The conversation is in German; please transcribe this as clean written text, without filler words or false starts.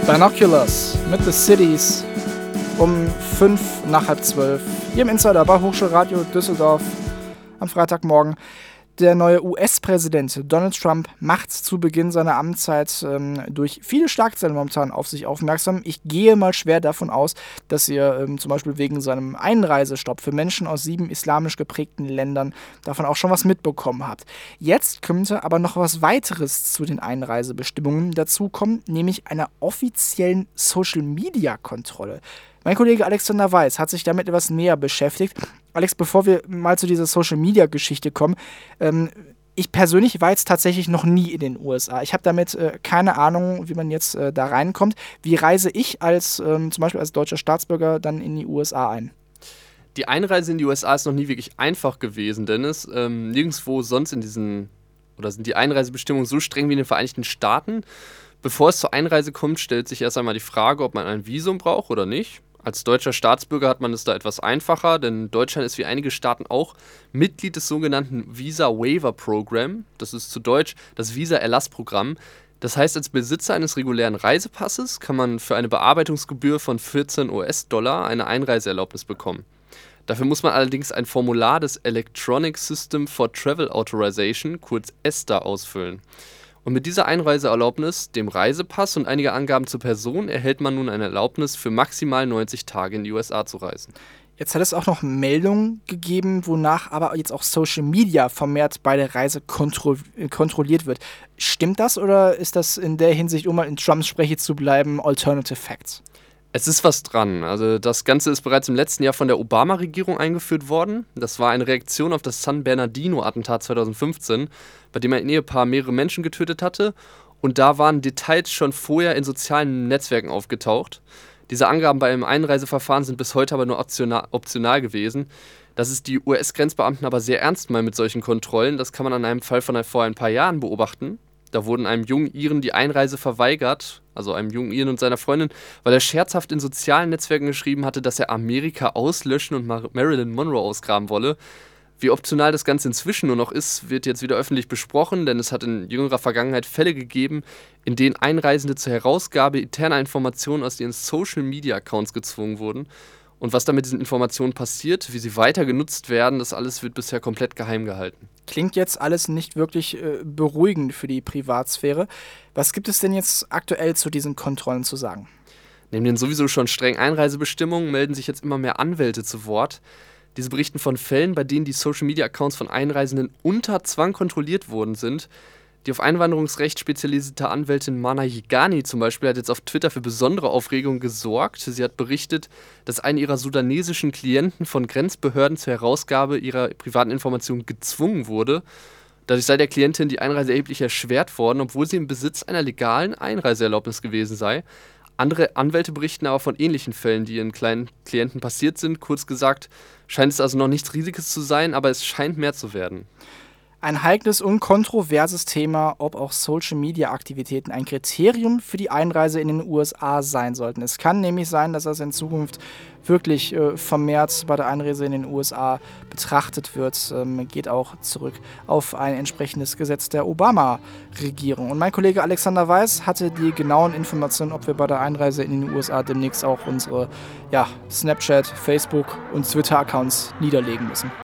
Binoculars mit The Cities um 5 nach halb 12 hier im Insider bei Hochschulradio Düsseldorf am Freitagmorgen. Der neue US-Präsident Donald Trump macht zu Beginn seiner Amtszeit durch viele Schlagzeilen momentan auf sich aufmerksam. Ich gehe mal schwer davon aus, dass ihr zum Beispiel wegen seinem Einreisestopp für Menschen aus 7 islamisch geprägten Ländern davon auch schon was mitbekommen habt. Jetzt könnte aber noch was weiteres zu den Einreisebestimmungen dazu kommen, nämlich einer offiziellen Social-Media-Kontrolle. Mein Kollege Alexander Weiß hat sich damit etwas näher beschäftigt. Alex, bevor wir mal zu dieser Social-Media-Geschichte kommen, ich persönlich war jetzt tatsächlich noch nie in den USA. Ich habe damit keine Ahnung, wie man jetzt da reinkommt. Wie reise ich zum Beispiel als deutscher Staatsbürger dann in die USA ein? Die Einreise in die USA ist noch nie wirklich einfach gewesen, Dennis. Nirgendwo sonst sind die Einreisebestimmungen so streng wie in den Vereinigten Staaten. Bevor es zur Einreise kommt, stellt sich erst einmal die Frage, ob man ein Visum braucht oder nicht. Als deutscher Staatsbürger hat man es da etwas einfacher, denn Deutschland ist wie einige Staaten auch Mitglied des sogenannten Visa Waiver Program. Das ist zu Deutsch das Visa-Erlassprogramm. Das heißt, als Besitzer eines regulären Reisepasses kann man für eine Bearbeitungsgebühr von 14 US-Dollar eine Einreiseerlaubnis bekommen. Dafür muss man allerdings ein Formular des Electronic System for Travel Authorization, kurz ESTA, ausfüllen. Und mit dieser Einreiseerlaubnis, dem Reisepass und einiger Angaben zur Person erhält man nun eine Erlaubnis für maximal 90 Tage in die USA zu reisen. Jetzt hat es auch noch Meldungen gegeben, wonach aber jetzt auch Social Media vermehrt bei der Reise kontrolliert wird. Stimmt das oder ist das in der Hinsicht, um mal in Trumps Sprache zu bleiben, Alternative Facts? Es ist was dran. Also das Ganze ist bereits im letzten Jahr von der Obama-Regierung eingeführt worden. Das war eine Reaktion auf das San Bernardino-Attentat 2015, bei dem ein Ehepaar mehrere Menschen getötet hatte. Und da waren Details schon vorher in sozialen Netzwerken aufgetaucht. Diese Angaben bei einem Einreiseverfahren sind bis heute aber nur optional gewesen. Dass es die US-Grenzbeamten aber sehr ernst meinen mit solchen Kontrollen, das kann man an einem Fall von vor ein paar Jahren beobachten. Da wurden einem jungen Iren die Einreise verweigert, also einem jungen Iren und seiner Freundin, weil er scherzhaft in sozialen Netzwerken geschrieben hatte, dass er Amerika auslöschen und Marilyn Monroe ausgraben wolle. Wie optional das Ganze inzwischen nur noch ist, wird jetzt wieder öffentlich besprochen, denn es hat in jüngerer Vergangenheit Fälle gegeben, in denen Einreisende zur Herausgabe interner Informationen aus ihren Social-Media-Accounts gezwungen wurden. Und was da mit diesen Informationen passiert, wie sie weiter genutzt werden, das alles wird bisher komplett geheim gehalten. Klingt jetzt alles nicht wirklich beruhigend für die Privatsphäre. Was gibt es denn jetzt aktuell zu diesen Kontrollen zu sagen? Neben den sowieso schon strengen Einreisebestimmungen melden sich jetzt immer mehr Anwälte zu Wort. Diese berichten von Fällen, bei denen die Social-Media-Accounts von Einreisenden unter Zwang kontrolliert worden sind. Die auf Einwanderungsrecht spezialisierte Anwältin Mana Yigani zum Beispiel hat jetzt auf Twitter für besondere Aufregung gesorgt. Sie hat berichtet, dass eine ihrer sudanesischen Klienten von Grenzbehörden zur Herausgabe ihrer privaten Informationen gezwungen wurde. Dadurch sei der Klientin die Einreise erheblich erschwert worden, obwohl sie im Besitz einer legalen Einreiseerlaubnis gewesen sei. Andere Anwälte berichten aber von ähnlichen Fällen, die ihren kleinen Klienten passiert sind. Kurz gesagt, scheint es also noch nichts Riesiges zu sein, aber es scheint mehr zu werden. Ein heikles und kontroverses Thema, ob auch Social-Media-Aktivitäten ein Kriterium für die Einreise in den USA sein sollten. Es kann nämlich sein, dass das in Zukunft wirklich vermehrt bei der Einreise in den USA betrachtet wird. Geht auch zurück auf ein entsprechendes Gesetz der Obama-Regierung. Und mein Kollege Alexander Weiß hatte die genauen Informationen, ob wir bei der Einreise in den USA demnächst auch unsere Snapchat, Facebook und Twitter-Accounts niederlegen müssen.